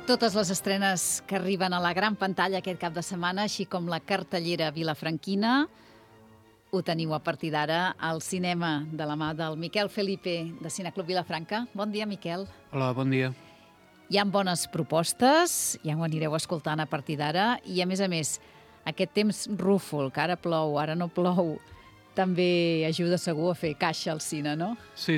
Totes les estrenes que arriben a la gran pantalla aquest cap de setmana, així com la cartellera vilafranquina, ho teniu a partir d'ara al cinema de la mà del Miquel Felipe de Cineclub Vilafranca. Bon dia, Miquel. Hola, bon dia. Hi ha bones propostes, ja ho anireu escoltant a partir d'ara, i a més, aquest temps rúfol, que ara plou, ara no plou, també ajuda segur a fer caixa al cine, no? Sí.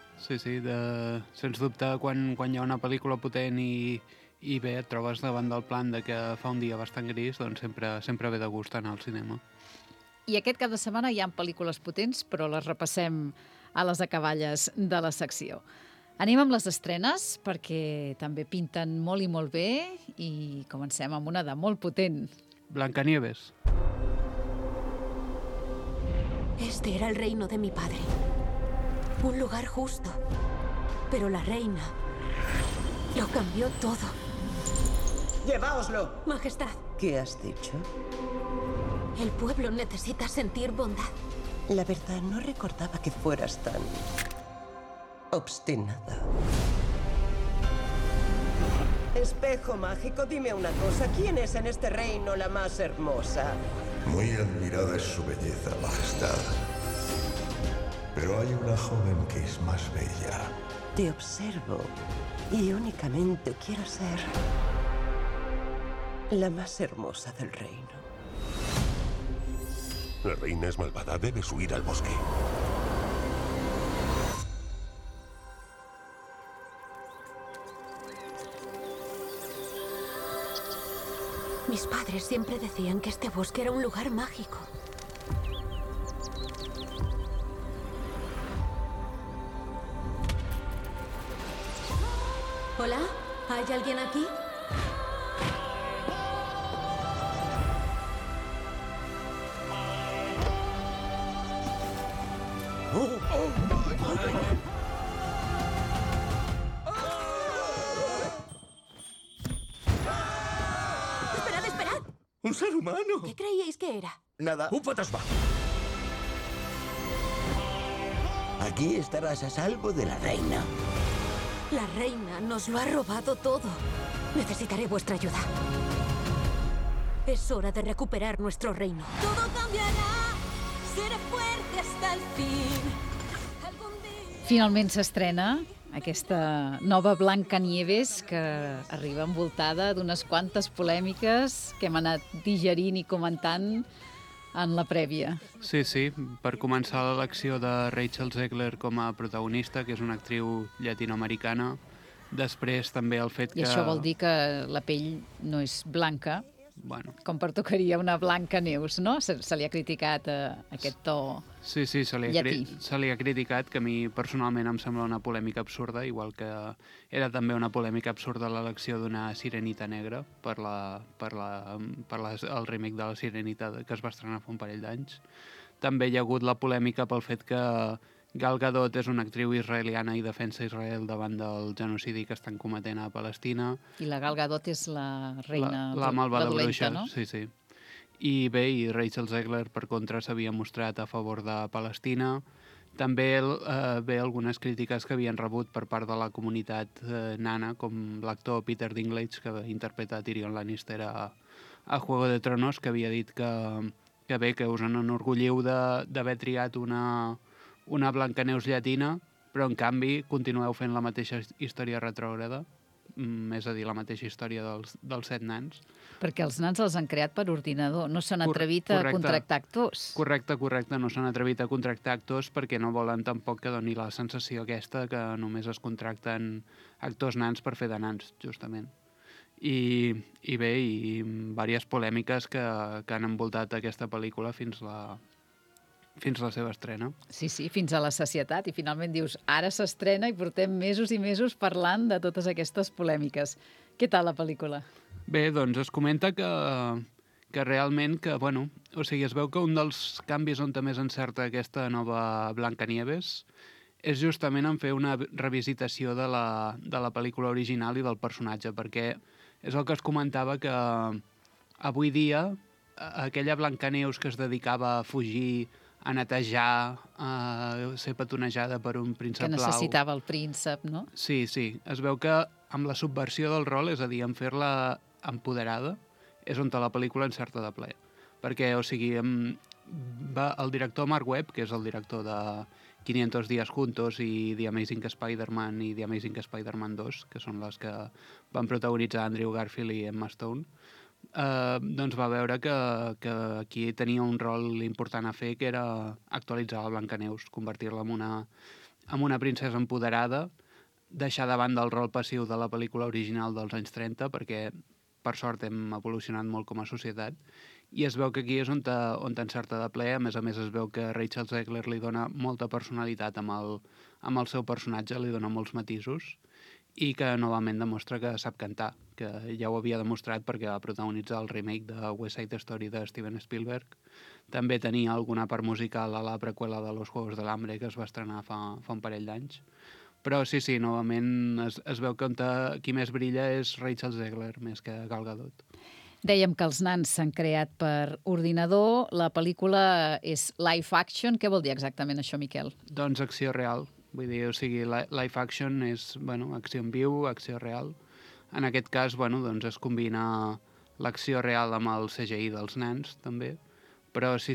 Sens dubte, quan hi ha una pel·lícula potent i bé, et trobes davant del plan de que fa un dia bastant gris, doncs sempre ve de gust anar al cinema. I aquest cap de setmana hi ha pel·lícules potents, però les repassem a les acaballes de la secció. Anem amb les estrenes, perquè també pinten molt i molt bé, i comencem amb una de molt potent. Blancanieves. Este era el reino de mi padre. Un lugar justo. Pero la reina lo cambió todo. ¡Lleváoslo! Majestad, ¿Qué has dicho? el pueblo necesita sentir bondad. La verdad, no recordaba que fueras tan obstinada. Espejo mágico, dime una cosa. ¿Quién es en este reino la más hermosa? Muy admirada es su belleza, Majestad. Pero hay una joven que es más bella. Te observo y únicamente quiero ser la más hermosa del reino. La reina es malvada, debes huir al bosque. Mis padres siempre decían que este bosque era un lugar mágico. ¿Hola? ¿Hay alguien aquí? ¡Esperad! ¡Un ser humano! ¿Qué creíais que era? Nada. ¡Un fantasma! Aquí estarás a salvo de la reina. La reina nos lo ha robado todo. Necesitaré vuestra ayuda. Es hora de recuperar nuestro reino. Todo cambiará. Seré fuerte hasta el fin. Algún día... Finalment s'estrena aquesta nova Blancanieves que arriba envoltada d'unes quantes polèmiques que hem anat digerint i comentant en la prèvia. Sí, per començar l'elecció de Rachel Zegler com a protagonista, que és una actriu llatinoamericana. Després també el fet que... I això vol dir que la pell no és blanca, Bueno, com pertocaria una Blancaneus, no? Se li ha criticat aquest to sí, se llatí. li ha criticat, que a mi personalment em sembla una polèmica absurda, igual que era també una polèmica absurda l'elecció d'una sirenita negra per el remake de la Sirenita que es va estrenar fa un parell d'anys. També hi ha hagut la polèmica pel fet que Gal Gadot és una actriu israeliana i defensa Israel davant del genocidi que estan cometent a Palestina. I la Gal Gadot és la reina, la malvada la dolenta, bruixa, no? Sí. I bé, i Rachel Zegler, per contra, s'havia mostrat a favor de Palestina. També algunes crítiques que havien rebut per part de la comunitat nana, com l'actor Peter Dinklage, que interpreta Tyrion Lannister a Juego de Tronos, que havia dit que bé, que us enorgulliu d'haver triat una Blancaneus llatina, però en canvi continueu fent la mateixa història retrògrada, és a dir, la mateixa història dels 7 nans. Perquè els nans els han creat per ordinador, no s'han atrevit a contractar actors. Correcte, no s'han atrevit a contractar actors perquè no volen tampoc que doni la sensació aquesta que només es contracten actors nans per fer de nans, justament. I bé, i diverses polèmiques que han envoltat aquesta pel·lícula fins la seva estrena. Sí, fins a la sacietat. I finalment dius, ara s'estrena i portem mesos i mesos parlant de totes aquestes polèmiques. Què tal la pel·lícula? Bé, doncs es comenta que realment, es veu que un dels canvis on més encerta aquesta nova Blancanieves és justament en fer una revisitació de la pel·lícula original i del personatge, perquè és el que es comentava que avui dia aquella Blancaneus que es dedicava a fugir, a netejar, a ser petonejada per un príncep que blau. necessitava el príncep, no? Sí. Es veu que amb la subversió del rol, és a dir, en fer-la empoderada, és on la pel·lícula encerta de ple. Perquè, o sigui, el director Mark Webb, que és el director de 500 días juntos i The Amazing Spider-Man i The Amazing Spider-Man 2, que són les que van protagonitzar Andrew Garfield i Emma Stone, doncs va veure que aquí tenia un rol important a fer, que era actualitzar la Blancaneus, convertir-la en una princesa empoderada, deixar de banda el rol passiu de la pel·lícula original dels anys 30, perquè per sort hem evolucionat molt com a societat, i es veu que aquí és on encerta de ple. A més es veu que Rachel Zegler li dona molta personalitat amb el seu personatge, li dona molts matisos, i que novament demostra que sap cantar, que ja ho havia demostrat perquè va protagonitzar el remake de West Side Story de Steven Spielberg. També tenia alguna part musical a la preqüela de Los Juegos del Hambre, que es va estrenar fa un parell d'anys. Però sí, novament es veu que qui més brilla és Rachel Zegler, més que Gal Gadot. Dèiem que els nans s'han creat per ordinador. La pel·lícula és live action. Què vol dir exactament això, Miquel? Doncs acció real. Vull dir, o sigui, live action és, acció en viu, acció real. En aquest cas, doncs es combina l'acció real amb el CGI dels nens, també. Però sí,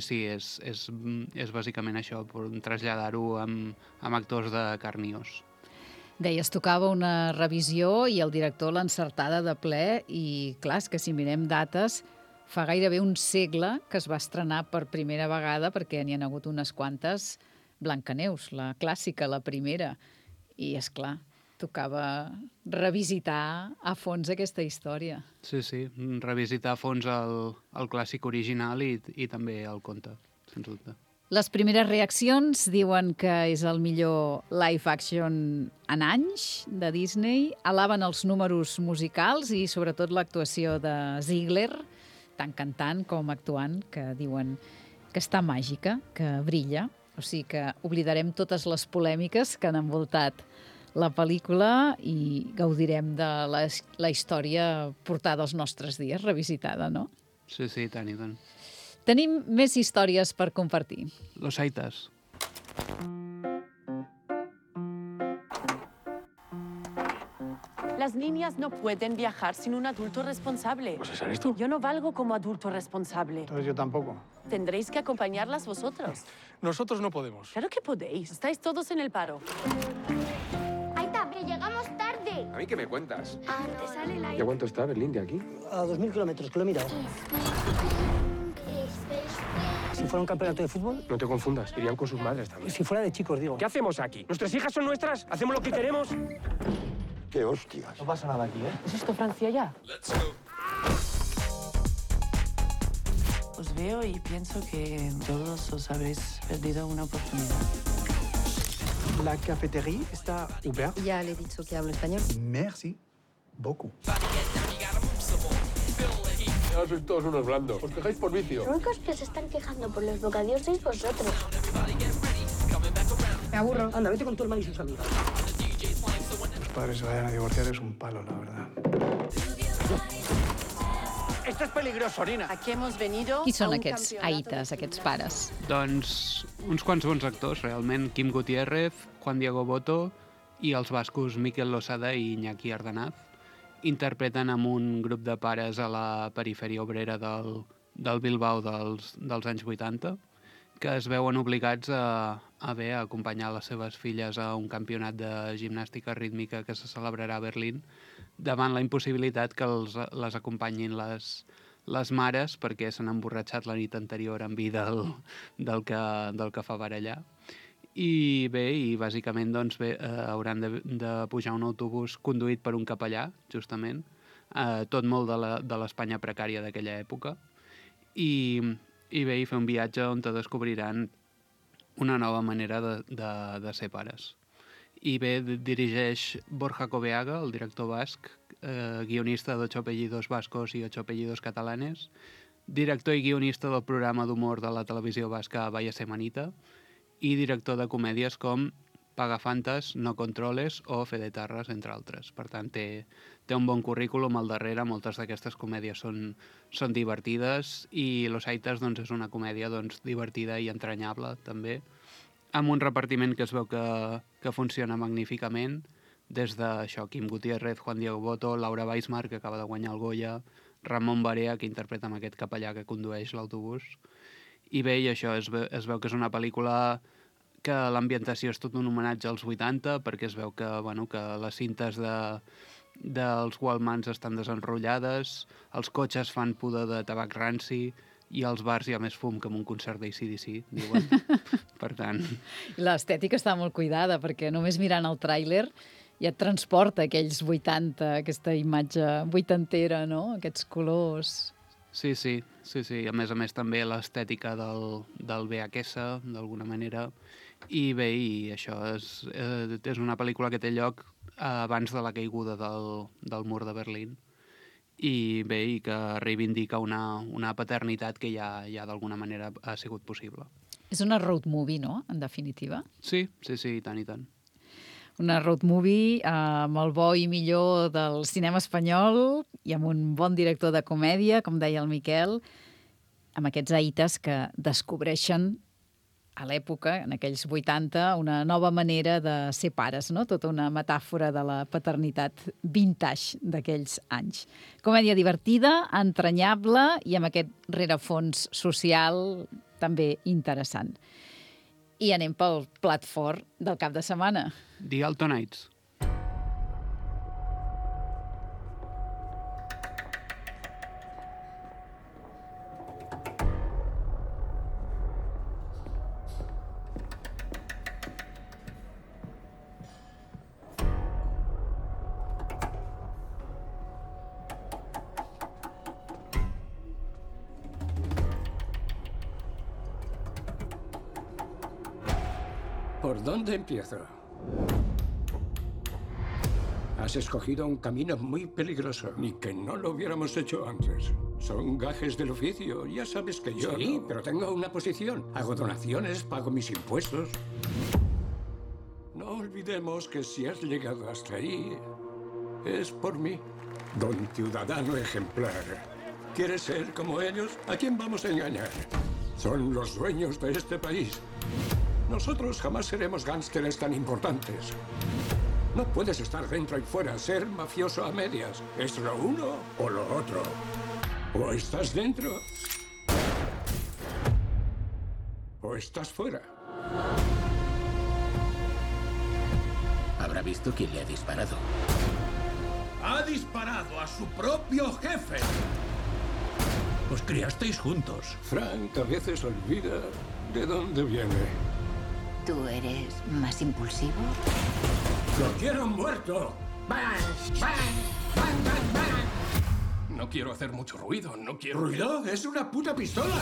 és bàsicament això, per traslladar-ho amb actors de carn i os. Deies, tocava una revisió i el director l'encertada de ple, i clar, és que si mirem dates, fa gairebé un segle que es va estrenar per primera vegada, perquè n'hi ha hagut unes quantes, Blancaneus, la clàssica, la primera. I, és clar, tocava revisitar a fons aquesta història. Sí, revisitar a fons el clàssic original i també el conte, sens dubte. Les primeres reaccions diuen que és el millor live action en anys de Disney. Alaben els números musicals i sobretot l'actuació de Ziegler, tant cantant com actuant, que diuen que està màgica, que brilla. O sigui que oblidarem totes les polèmiques que han envoltat la pel·lícula i gaudirem de la història portada als nostres dies, revisitada, no? Sí, tant i tant. Tenim més històries per compartir. Los Aitas. Las niñas no pueden viajar sin un adulto responsable. ¿Pues es esto? Yo no valgo como adulto responsable. Entonces yo tampoco. Tendréis que acompañarlas vosotros. Nosotros no podemos. Claro que podéis. Estáis todos en el paro. Aita, pero llegamos tarde. ¿A mí qué me cuentas? Te sale el aire. ¿Y a cuánto está Berlín de aquí? A 2000 kilómetros, que lo he mirado. Si fuera un campeonato de fútbol... No te confundas, irían con sus madres también. Si fuera de chicos, digo. ¿Qué hacemos aquí? ¿Nuestras hijas son nuestras? ¿Hacemos lo que queremos? ¡Qué hostias! No pasa nada aquí, ¿eh? ¿Es esto Francia ya? Os veo y pienso que todos os habréis perdido una oportunidad. La cafetería está ouverte. Ya le he dicho que hablo español. Merci beaucoup. Ya sois todos unos blandos. Os quejáis por vicio. Los únicos que se están quejando por los bocadillos sois vosotros. Me aburro. Anda, vete con tu hermano y sus amigas. Los padres se vayan a divorciar es un palo, la verdad. Esto es peligroso, Nina. Aquí hemos venido Qui són a un aquests campeonato aites, de aquests fútbol. pares? Doncs uns quants bons actors, realment. Quim Gutiérrez, Juan Diego Boto i els bascos Mikel Losada i Iñaki Ardanaz interpreten amb un grup de pares a la perifèria obrera del Bilbao dels anys 80, que es veuen obligats a acompanyar les seves filles a un campionat de gimnàstica rítmica que se celebrarà a Berlín, davant la impossibilitat que les acompanyin les mares perquè s'han emborratxat la nit anterior en vi del que fa barallar. I bàsicament hauran de pujar un autobús conduït per un capellà, justament, tot molt de l'Espanya precària d'aquella època, i fer un viatge on descobriran una nova manera de ser pares. I dirigeix Borja Coveaga, el director basc, guionista d'Ocho apellidos vascos i Ocho apellidos catalanes, director i guionista del programa d'humor de la televisió basca Vaya Semanita, i director de comèdies com Pagafantas, No Controles o Fedetarres, entre altres. Per tant, té un bon currículum al darrere, moltes d'aquestes comèdies són divertides i Los Aitas és una comèdia divertida i entranyable, també, amb un repartiment que es veu que funciona magníficament, des d'això, Kim Gutiérrez, Juan Diego Botto, Laura Weismar, que acaba de guanyar el Goya, Ramon Barea, que interpreta amb aquest capellà que condueix l'autobús. I bé, i això, es veu que és una pel·lícula que l'ambientació és tot un homenatge als 80, perquè es veu que, bueno, que les cintes dels Walmans estan desenrotllades, els cotxes fan pudor de tabac ranci i als bars hi ha més fum que en un concert d'ACDC, diuen. Per tant... L'estètica està molt cuidada, perquè només mirant el tràiler ja et transporta aquells 80, aquesta imatge vuitantera, no? Aquests colors... Sí. A més també l'estètica del VHS, d'alguna manera. I bé, i això és una pel·lícula que té lloc abans de la caiguda del mur de Berlín. I bé, i que reivindica una paternitat que ja d'alguna manera ha sigut possible. És una road movie, no?, en definitiva? Sí, i tant. Una road movie amb el bo i millor del cinema espanyol i amb un bon director de comèdia, com deia el Miquel, amb aquests aites que descobreixen a l'època, en aquells 80, una nova manera de ser pares, no? Tota una metàfora de la paternitat vintage d'aquells anys. Comèdia divertida, entranyable i amb aquest rerefons social també interessant. I anem pel plat fort del cap de setmana. The Altonites. ¿Por dónde empiezo? Has escogido un camino muy peligroso. Ni que no lo hubiéramos hecho antes. Son gajes del oficio. Ya sabes que yo... Sí, pero tengo una posición. Hago donaciones, pago mis impuestos. No olvidemos que si has llegado hasta ahí, es por mí. Don ciudadano ejemplar. ¿Quieres ser como ellos? ¿A quién vamos a engañar? Son los dueños de este país. Nosotros jamás seremos gánsteres tan importantes. No puedes estar dentro y fuera, ser mafioso a medias. Es lo uno o lo otro. O estás dentro o estás fuera. Habrá visto quién le ha disparado. ¡Ha disparado a su propio jefe! Os criasteis juntos. Frank a veces olvida de dónde viene. ¿Tú eres más impulsivo? ¡Lo quiero muerto! ¡Bang! ¡Bang! ¡Bang, bang, bang! No quiero hacer mucho ruido, no quiero... ¿Ruido? ¡Es una puta pistola!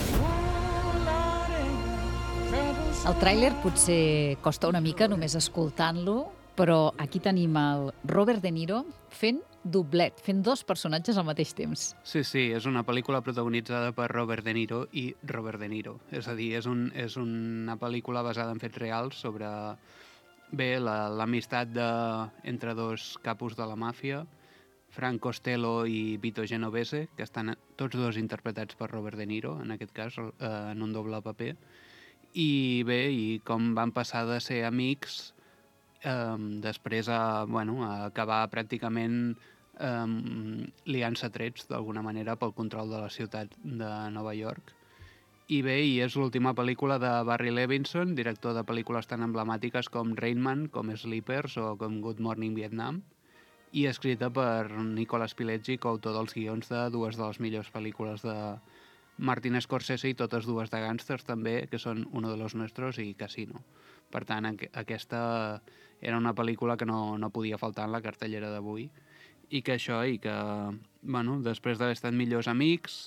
El tràiler potser costa una mica només escoltant-lo, però aquí tenim el Robert De Niro fent doblet, fent dos personatges al mateix temps. Sí, és una pel·lícula protagonitzada per Robert De Niro i Robert De Niro. És a dir, és una pel·lícula basada en fets reals sobre l'amistat entre dos capos de la màfia, Frank Costello i Vito Genovese, que estan tots dos interpretats per Robert De Niro, en aquest cas, en un doble paper. I bé, i com van passar de ser amics després a acabar pràcticament liant-se trets d'alguna manera pel control de la ciutat de Nova York. I bé, és l'última pel·lícula de Barry Levinson, director de pel·lícules tan emblemàtiques com Rain Man, com Sleepers o com Good Morning Vietnam, i escrita per Nicolas Pileggi, coautor dels guions de dues de les millors pel·lícules de Martin Scorsese i totes dues de gàngsters també, que són Uno de los Nuestros i Casino. Per tant, aquesta era una pel·lícula que no podia faltar en la cartellera d'avui, i que després d'haver estat millors amics,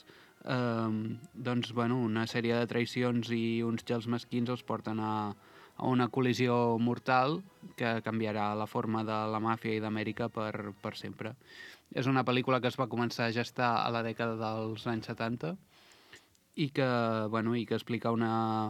una sèrie de traïcions i uns gels mesquins els porten a una col·lisió mortal que canviarà la forma de la màfia i d'Amèrica per sempre. És una pel·lícula que es va començar a gestar a la dècada dels anys 70 i que explica una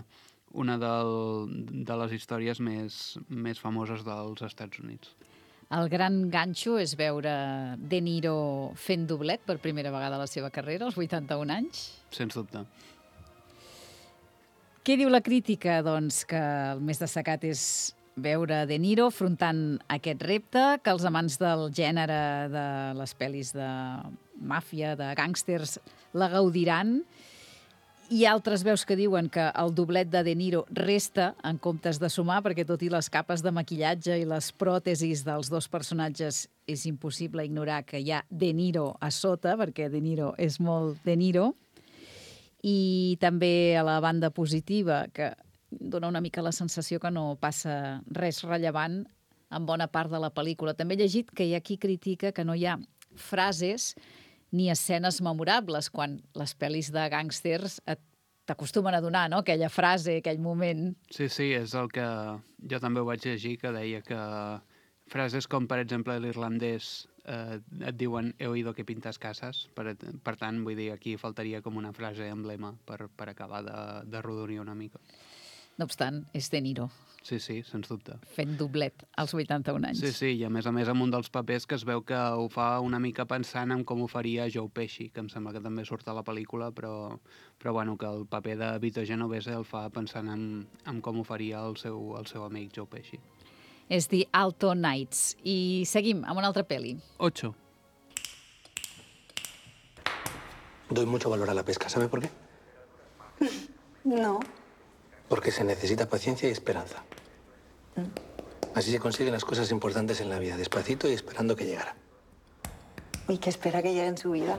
de les històries més famoses dels Estats Units. El gran ganxo és veure De Niro fent doblet per primera vegada a la seva carrera, als 81 anys. Sens dubte. Què diu la crítica? Doncs que el més destacat és veure De Niro afrontant aquest repte, que els amants del gènere de les pel·lis de màfia, de gàngsters, la gaudiran. Hi ha altres veus que diuen que el doblet de Niro resta en comptes de sumar, perquè tot i les capes de maquillatge i les pròtesis dels dos personatges és impossible ignorar que hi ha De Niro a sota, perquè De Niro és molt De Niro. I també a la banda positiva, que dona una mica la sensació que no passa res rellevant en bona part de la pel·lícula. També he llegit que hi ha qui critica que no hi ha frases ni escenes memorables, quan les pel·lis de gàngsters t'acostumen a donar, no?, aquella frase, aquell moment. Sí, és el que jo també ho vaig llegir, que deia que frases com, per exemple, l'irlandès et diuen «he oído que pintas casas», per tant, vull dir, aquí faltaria com una frase emblema per acabar de rodonir una mica. No obstant, és De Niro. Sí, sens dubte. Fent doblet als 81 anys. Sí, i a més amb un dels papers que es veu que ho fa una mica pensant en com ho faria Joe Pesci, que em sembla que també surt a la pel·lícula, però bueno, que el paper de Vito Genovese el fa pensant en com ho faria el seu amic Joe Pesci. És The Alto Nights. I seguim amb una altra pel·li. 8. Doy mucho valor a la pesca, ¿sabe por qué? No. Porque se necesita paciencia y esperanza. Así se consiguen las cosas importantes en la vida, despacito y esperando que llegara. ¿Y qué espera que llegue en su vida?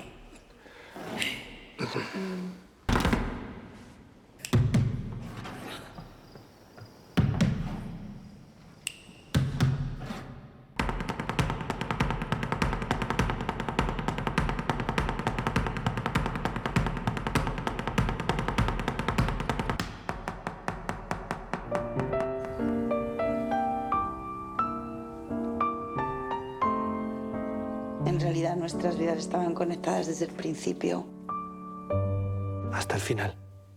En realidad nuestras vidas estaban conectadas desde el principio. Hasta el final.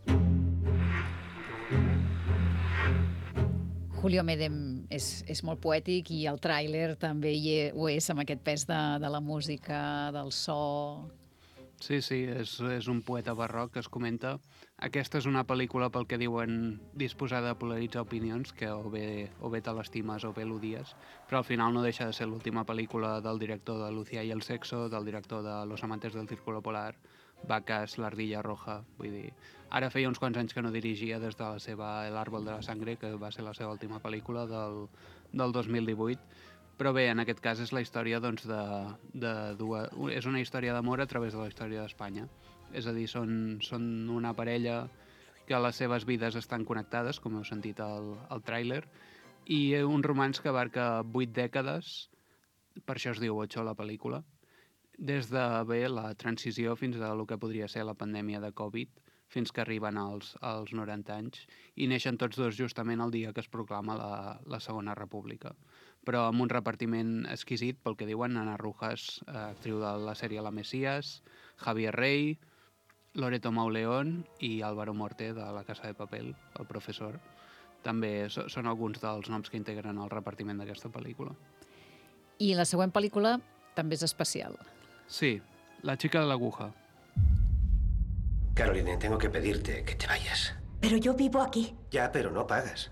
Julio Medem és molt poètic i el tràiler també ho és, amb aquest pes de la música, del so. Sí, és un poeta barroc que es comenta. Aquesta és una pel·lícula, pel que diuen, disposada a polaritzar opinions, que o bé te l'estimes o bé l'odies, però al final no deixa de ser l'última pel·lícula del director de Lucía y el sexo, del director de Los amantes del círculo polar, Vacas, l'ardilla roja. Vull dir, ara feia uns quants anys que no dirigia des de la seva El árbol de la sangre, que va ser la seva última pel·lícula del 2018. Però bé, en aquest cas és la història doncs, és una història d'amor a través de la història d'Espanya. És a dir, són una parella que les seves vides estan connectades, com heu sentit al tràiler, i un romanç que abarca 8 dècades, per això es diu 8 la pel·lícula, des de la transició fins a el que podria ser la pandèmia de Covid, fins que arriben als 90 anys, i neixen tots dos justament el dia que es proclama la Segona República. Però amb un repartiment exquisit, pel que diuen Ana Rojas, actriu de la sèrie La Mesías, Javier Rey, Loreto Mauleón i Álvaro Morte de La Casa de Papel, el professor. També són alguns dels noms que integren el repartiment d'aquesta pel·lícula. I la següent pel·lícula també és especial. Sí, La chica de la aguja. Caroline, tengo que pedirte que te vayas. Pero yo vivo aquí. Ya, pero no pagas.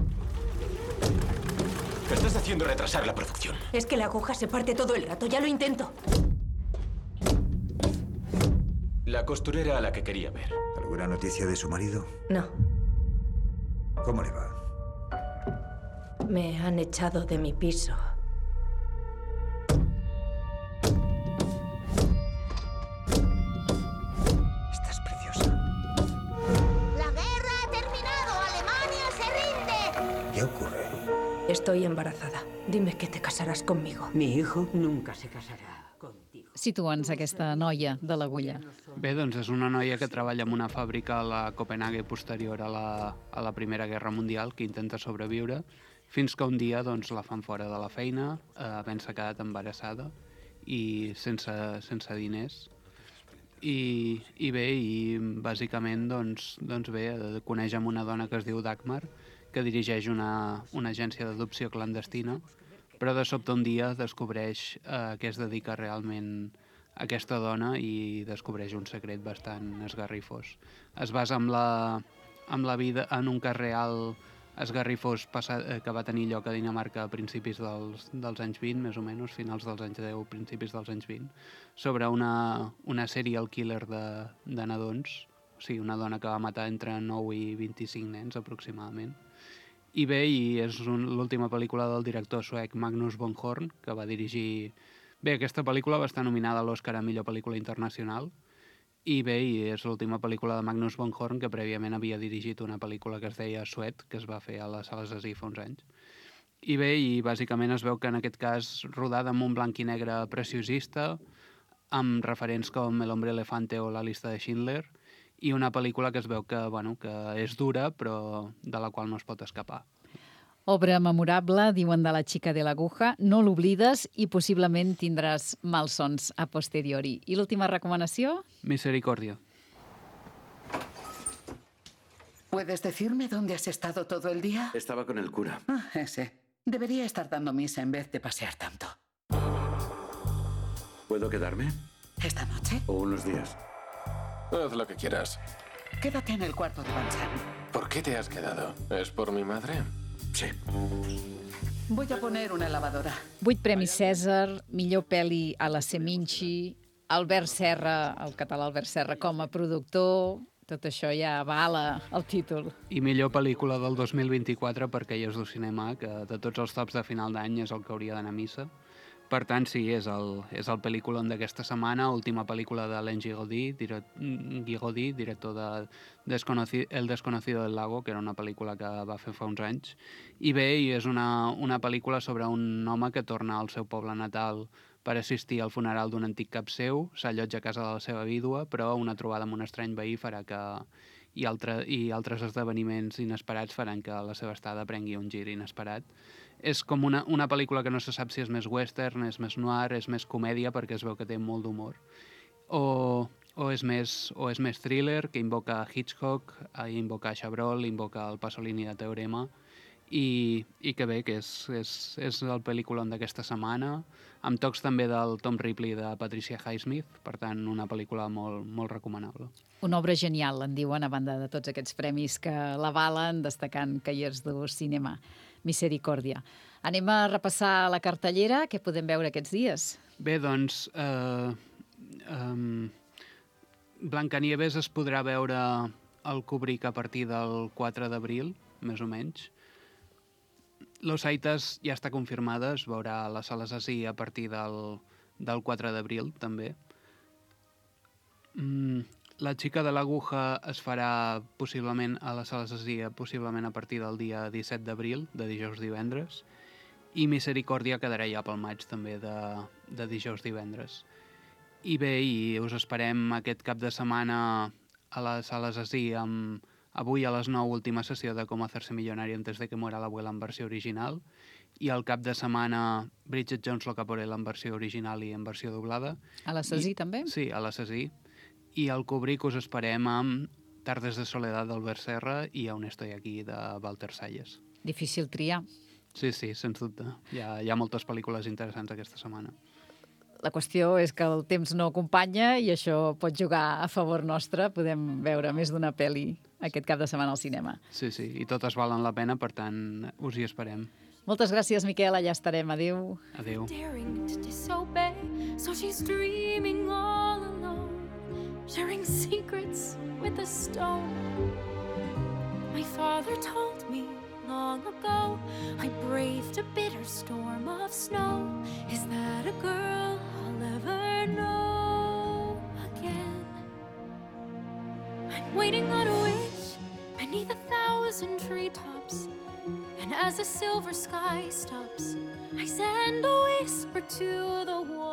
Estás haciendo retrasar la producción. Es que la aguja se parte todo el rato, ya lo intento. La costurera a la que quería ver. ¿Alguna noticia de su marido? No, ¿Cómo le va? me han echado de mi piso. Estás preciosa. ¡La guerra ha terminado! ¡Alemania se rinde! ¿Qué ocurre? Estoy embarazada. Dime que te casarás conmigo. Mi hijo nunca se casará contigo. Situa'ns aquesta noia de l'agulla. Bé, doncs és una noia que treballa en una fàbrica a la Copenhague posterior a la Primera Guerra Mundial, que intenta sobreviure, fins que un dia doncs, la fan fora de la feina, havent s'ha quedat embarassada i sense diners. I bé, bàsicament doncs bé, coneix amb una dona que es diu Dagmar, que dirigeix una agència d'adopció clandestina, però de sobte un dia descobreix a què es dedica realment aquesta dona i descobreix un secret bastant esgarrifós. Es basa en la vida, en un cas real esgarrifós que va tenir lloc a Dinamarca a principis dels anys 20, més o menys, finals dels anys 10, principis dels anys 20, sobre una serial killer de nadons, o sigui, una dona que va matar entre 9 i 25 nens, aproximadament. I bé, és l'última pel·lícula del director suec Magnus von Horn, que va dirigir... Bé, aquesta pel·lícula va estar nominada a l'Oscar a millor pel·lícula internacional, i bé, és l'última pel·lícula de Magnus von Horn, que prèviament havia dirigit una pel·lícula que es deia Sweat, que es va fer a les Sales Así fa uns anys. I bé, bàsicament es veu que en aquest cas rodada amb un blanc i negre preciosista, amb referents com El hombre elefante o La lista de Schindler, i una pel·lícula que es veu que és dura, però de la qual no es pot escapar. Obra memorable, diuen de La chica de l'aguja, no l'oblides i possiblement tindràs malsons a posteriori. I l'última recomanació? Misericordia. ¿Puedes decirme dónde has estado todo el día? Estaba con el cura. Ah, ese. Debería estar dando misa en vez de pasear tanto. ¿Puedo quedarme? ¿Esta noche? ¿O unos días? Haz lo que quieras. Quédate en el cuarto de Vincent. ¿Por qué te has quedado? ¿Es por mi madre? Sí. Voy a poner una lavadora. 8 premis Cèsar, millor pel·li a la Seminci, Albert Serra, el català Albert Serra, com a productor, tot això ja avala el títol. I millor pel·lícula del 2024 per Aquelles du Cinema, que de tots els tops de final d'any és el que hauria d'anar a missa. Per tant, sí, és el pel·lículon d'aquesta setmana, última pel·lícula de Alain Guigaudy, director de El desconocido del lago, que era una pel·lícula que va fer fa uns anys. I bé, és una pel·lícula sobre un home que torna al seu poble natal per assistir al funeral d'un antic cap seu, s'allotja a casa de la seva vídua, però una trobada amb un estrany veí farà que... I altres esdeveniments inesperats faran que la seva estada prengui un gir inesperat. És com una pel·lícula que no se sap si és més western, és més noir, és més comèdia, perquè es veu que té molt d'humor. O és més thriller, que invoca Hitchcock, invoca Chabrol, invoca el Pasolini de Teorema, i que bé, que és el pel·lículon d'aquesta setmana, amb tocs també del Tom Ripley de Patricia Highsmith, per tant, una pel·lícula molt, molt recomanable. Una obra genial, en diuen, a banda de tots aquests premis que l'avalen, destacant Aquelles du Cinema. Misericòrdia. Anem a repassar la cartellera. Què podem veure aquests dies? Bé, doncs, Blancanieves es podrà veure al Kubrick a partir del 4 d'abril, més o menys. Los Aitas ja està confirmada, es veurà a les Sales Así a partir del 4 d'abril, també. La xica de l'aguja es farà possiblement a les Sales Así, possiblement a partir del dia 17 d'abril, de dijous-divendres, i Misericòrdia quedarà ja pel maig, també, de dijous-divendres. I bé, us esperem aquest cap de setmana a les Sales Así amb avui a les 9, última sessió de Cómo hacerse millonario antes de que muera la abuela en versió original, i al cap de setmana Bridget Jones Loca por él en versió original i en versió doblada. A la Sesí també? Sí, a la Sesí. I al Kubrick us esperem amb Tardes de soledad d'Albert Serra i Aún estoy aquí de Walter Salles. Difícil triar. Sí, sens dubte. Hi ha moltes pel·lícules interessants aquesta setmana. La qüestió és que el temps no acompanya i això pot jugar a favor nostre. Podem veure més d'una pel·li aquest cap de setmana al cinema. Sí, i totes valen la pena, per tant, us hi esperem. Moltes gràcies, Miquel. Allà estarem. Adéu. Adéu. Sharing secrets with a stone. My father told me long ago I braved a bitter storm of snow. Is that a girl I'll ever know again? I'm waiting on a wish beneath 1,000 treetops, and as the silver sky stops, I send a whisper to the wall.